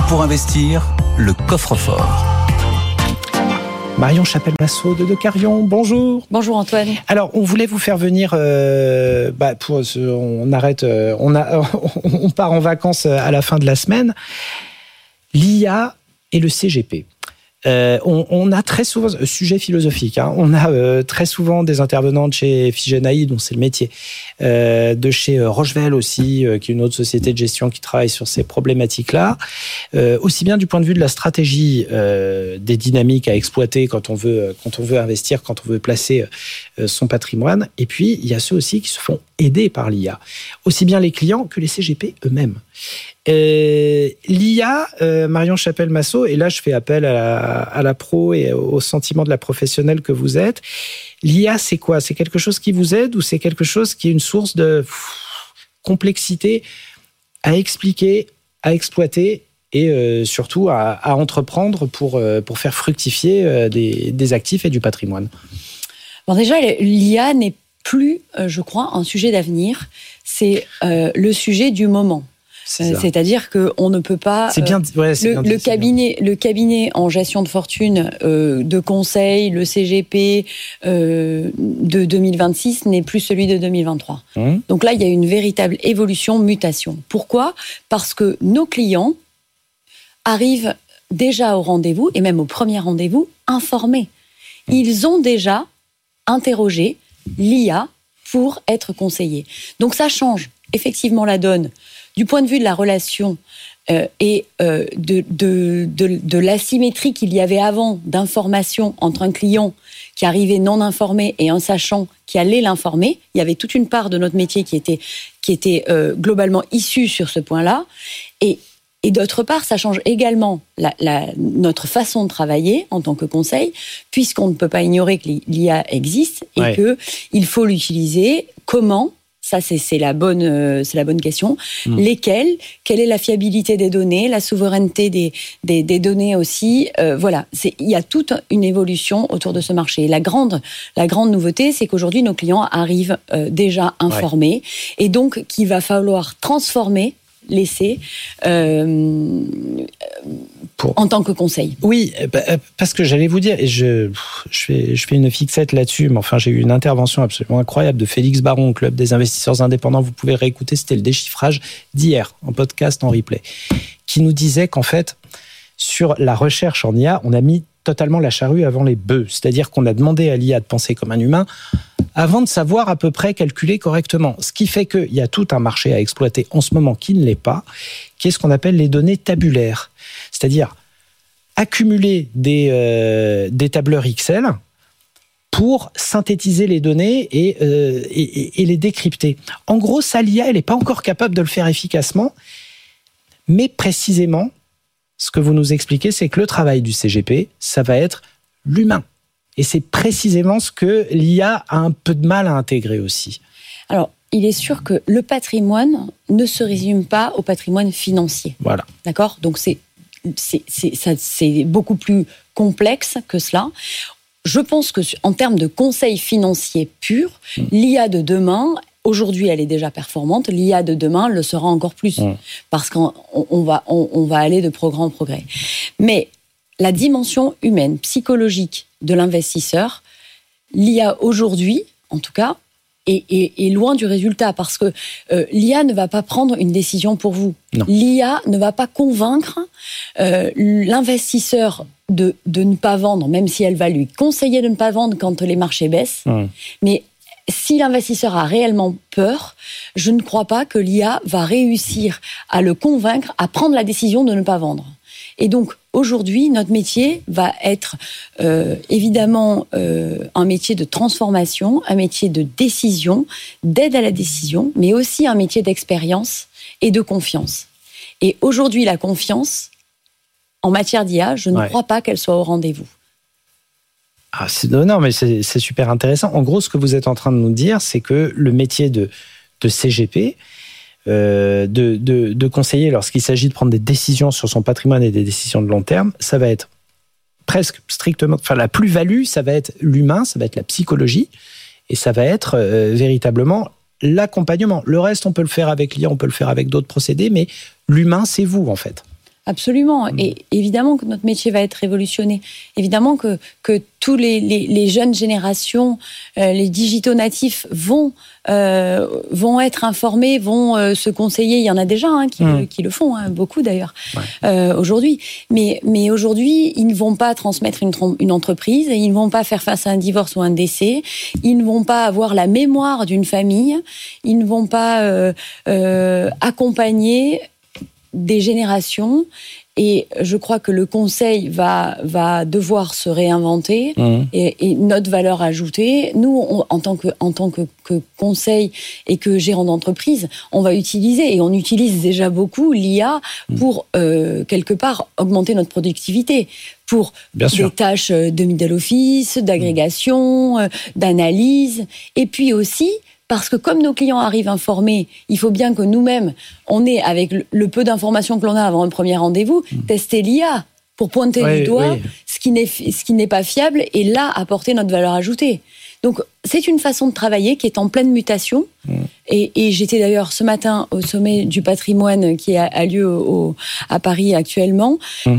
pour investir, le coffre-fort. Marion Chapelle-Massot de Decarion, bonjour. Bonjour Antoine. Alors, on voulait vous faire venir, on part en vacances à la fin de la semaine. L'IA et le CGP. On a très souvent, sujet philosophique, on a très souvent des intervenants de chez Figenaï, dont c'est le métier, de chez Rochevelle aussi, qui est une autre société de gestion qui travaille sur ces problématiques-là, aussi bien du point de vue de la stratégie des dynamiques à exploiter quand on veut investir, quand on veut placer son patrimoine, et puis il y a ceux aussi qui se font aider par l'IA, aussi bien les clients que les CGP eux-mêmes. L'IA, Marion Chapelle-Massot, et là je fais appel à la pro et au sentiment de la professionnelle que vous êtes. L'IA, c'est quoi ? C'est quelque chose qui vous aide ou c'est quelque chose qui est une source de complexité à expliquer, à exploiter et surtout à entreprendre pour faire fructifier des actifs et du patrimoine ? Bon, déjà, l'IA n'est plus, je crois, un sujet d'avenir. C'est le sujet du moment. C'est-à-dire qu'on ne peut pas... Le cabinet en gestion de fortune de conseil, le CGP de 2026 n'est plus celui de 2023. Donc là, il y a une véritable évolution, mutation. Pourquoi ? Parce que nos clients arrivent déjà au rendez-vous, et même au premier rendez-vous, informés. Ils ont déjà interrogé l'IA pour être conseillés. Donc ça change effectivement la donne du point de vue de la relation et de l'asymétrie qu'il y avait avant d'information entre un client qui arrivait non informé et un sachant qui allait l'informer. Il y avait toute une part de notre métier qui était globalement issue sur ce point-là. Et d'autre part, ça change également notre façon de travailler en tant que conseil, puisqu'on ne peut pas ignorer que l'IA existe et qu'il faut l'utiliser. Comment ? Ça, c'est la bonne question. Lesquelles ? Quelle est la fiabilité des données, la souveraineté des données aussi ? Voilà, il y a toute une évolution autour de ce marché. La grande nouveauté, c'est qu'aujourd'hui, nos clients arrivent déjà informés et donc qu'il va falloir transformer l'essai en tant que conseil. Oui, parce que j'allais vous dire, et je fais une fixette là-dessus, mais enfin j'ai eu une intervention absolument incroyable de Félix Baron au Club des investisseurs indépendants, vous pouvez réécouter, c'était le déchiffrage d'hier, en podcast, en replay, qui nous disait qu'en fait, sur la recherche en IA, on a mis totalement la charrue avant les bœufs, c'est-à-dire qu'on a demandé à l'IA de penser comme un humain, avant de savoir à peu près calculer correctement. Ce qui fait qu'il y a tout un marché à exploiter en ce moment qui ne l'est pas, qui est ce qu'on appelle les données tabulaires. C'est-à-dire accumuler des tableurs Excel pour synthétiser les données et les décrypter. En gros, ça, l'IA, elle n'est pas encore capable de le faire efficacement, mais précisément, ce que vous nous expliquez, c'est que le travail du CGP, ça va être l'humain. Et c'est précisément ce que l'IA a un peu de mal à intégrer aussi. Alors, il est sûr que le patrimoine ne se résume pas au patrimoine financier. Voilà. D'accord ? Donc, c'est beaucoup plus complexe que cela. Je pense qu'en termes de conseil financier pur, l'IA de demain, aujourd'hui, elle est déjà performante. L'IA de demain le sera encore plus. Parce qu'on va aller de progrès en progrès. Mais la dimension humaine, psychologique de l'investisseur, l'IA aujourd'hui, en tout cas, est loin du résultat parce que l'IA ne va pas prendre une décision pour vous. Non. L'IA ne va pas convaincre l'investisseur de ne pas vendre, même si elle va lui conseiller de ne pas vendre quand les marchés baissent. Mais si l'investisseur a réellement peur, je ne crois pas que l'IA va réussir à le convaincre à prendre la décision de ne pas vendre. Et donc, aujourd'hui, notre métier va être évidemment un métier de transformation, un métier de décision, d'aide à la décision, mais aussi un métier d'expérience et de confiance. Et aujourd'hui, la confiance, en matière d'IA, je ne crois pas qu'elle soit au rendez-vous. Ah, non, mais c'est super intéressant. En gros, ce que vous êtes en train de nous dire, c'est que le métier de CGP, de conseiller lorsqu'il s'agit de prendre des décisions sur son patrimoine et des décisions de long terme, ça va être presque strictement... Enfin, la plus-value, ça va être l'humain, ça va être la psychologie, et ça va être véritablement l'accompagnement. Le reste, on peut le faire avec l'IA, on peut le faire avec d'autres procédés, mais l'humain, c'est vous, en fait. Absolument. Et évidemment que notre métier va être révolutionné. Évidemment que tous les jeunes générations, les digitaux natifs vont être informés, vont se conseiller. Il y en a déjà qui le font, beaucoup d'ailleurs, aujourd'hui. Mais aujourd'hui, ils ne vont pas transmettre une entreprise, ils ne vont pas faire face à un divorce ou un décès, ils ne vont pas avoir la mémoire d'une famille, ils ne vont pas accompagner des générations, et je crois que le conseil va devoir se réinventer et notre valeur ajoutée. Nous, en tant que conseil et que gérant d'entreprise, on va utiliser, et on utilise déjà beaucoup l'IA pour quelque part augmenter notre productivité, pour des tâches de middle office, d'agrégation, d'analyse, et puis aussi parce que comme nos clients arrivent informés, il faut bien que nous-mêmes, on ait, avec le peu d'informations que l'on a avant un premier rendez-vous, tester l'IA pour pointer du doigt ce qui n'est pas fiable, et là, apporter notre valeur ajoutée. Donc, c'est une façon de travailler qui est en pleine mutation. Et j'étais d'ailleurs ce matin au sommet du patrimoine qui a lieu à Paris actuellement,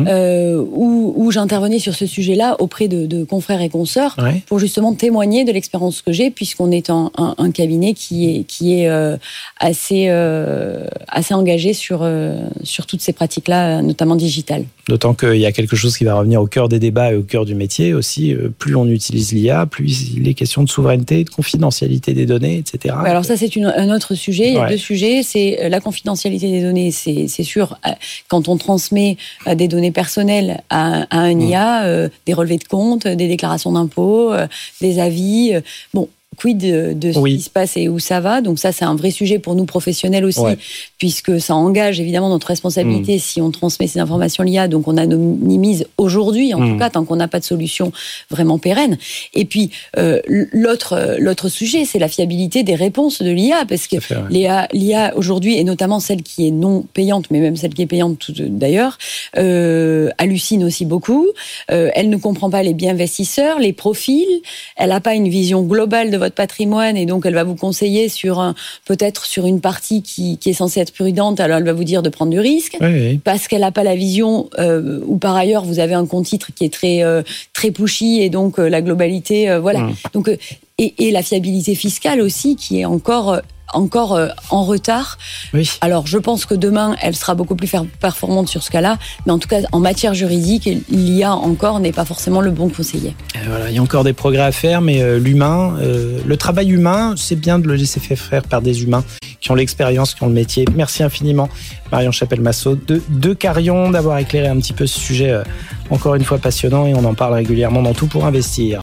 où j'intervenais sur ce sujet-là auprès de confrères et consoeurs pour justement témoigner de l'expérience que j'ai, puisqu'on est un cabinet qui est assez engagé sur toutes ces pratiques-là, notamment digitales. D'autant qu'il y a quelque chose qui va revenir au cœur des débats et au cœur du métier aussi. Plus on utilise l'IA, plus il est question de souveraineté, de confidentialité des données, etc. Ouais, alors ça, c'est un autre sujet. Il y a deux sujets. C'est la confidentialité des données, c'est sûr. Quand on transmet des données personnelles à un IA, des relevés de compte, des déclarations d'impôts, des avis. Quid de ce qui se passe et où ça va. Donc ça, c'est un vrai sujet pour nous professionnels aussi, puisque ça engage évidemment notre responsabilité si on transmet ces informations l'IA. Donc on anonymise aujourd'hui, en tout cas, tant qu'on n'a pas de solution vraiment pérenne. Et puis, l'autre sujet, c'est la fiabilité des réponses de l'IA, parce que l'IA aujourd'hui, et notamment celle qui est non payante, mais même celle qui est payante d'ailleurs, hallucine aussi beaucoup. Elle ne comprend pas les bienvestisseurs, les profils. Elle n'a pas une vision globale de votre patrimoine, et donc elle va vous conseiller peut-être sur une partie qui est censée être prudente. Alors elle va vous dire de prendre du risque, parce qu'elle n'a pas la vision, ou par ailleurs vous avez un compte titre qui est très pushy, et donc la globalité, Donc et la fiabilité fiscale aussi, qui est encore en retard. Alors, je pense que demain, elle sera beaucoup plus performante sur ce cas-là, mais en tout cas, en matière juridique, l'IA encore n'est pas forcément le bon conseiller. Il y a encore des progrès à faire, mais l'humain, le travail humain, c'est bien de le laisser faire par des humains qui ont l'expérience, qui ont le métier. Merci infiniment, Marion Chapelle-Massot de Carion, d'avoir éclairé un petit peu ce sujet encore une fois passionnant, et on en parle régulièrement dans Tout pour investir.